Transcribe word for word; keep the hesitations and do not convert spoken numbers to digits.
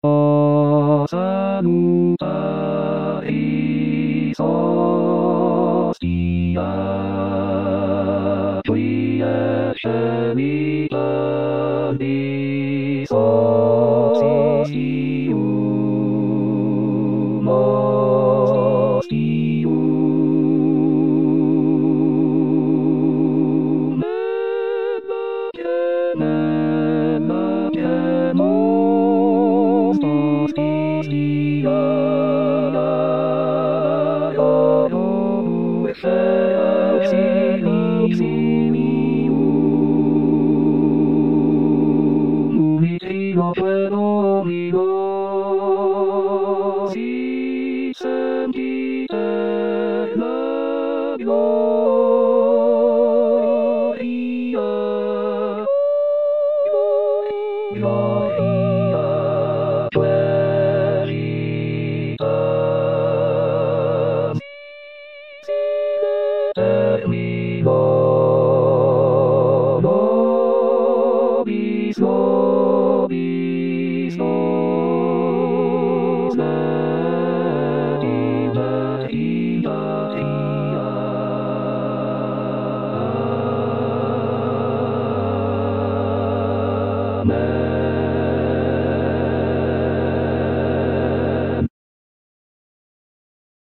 Salutare Sostia Triescelita di Socium Ostium Nella piena pieno Sostia Unitiro fenomeno si sentite la gloria, gloria veritas termino nobis nobis nos et ida ida ida Amen.